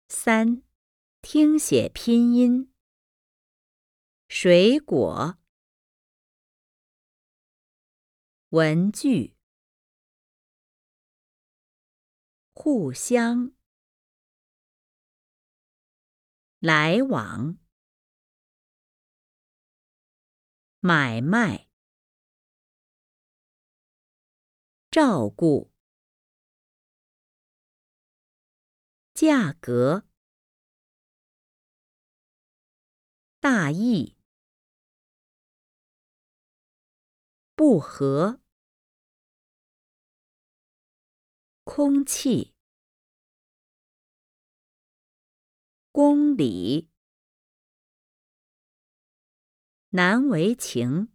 3. 听写拼音。水果，文具，互相，来往，买卖，照顾，价格，大意，不和，空气，公里，难为情。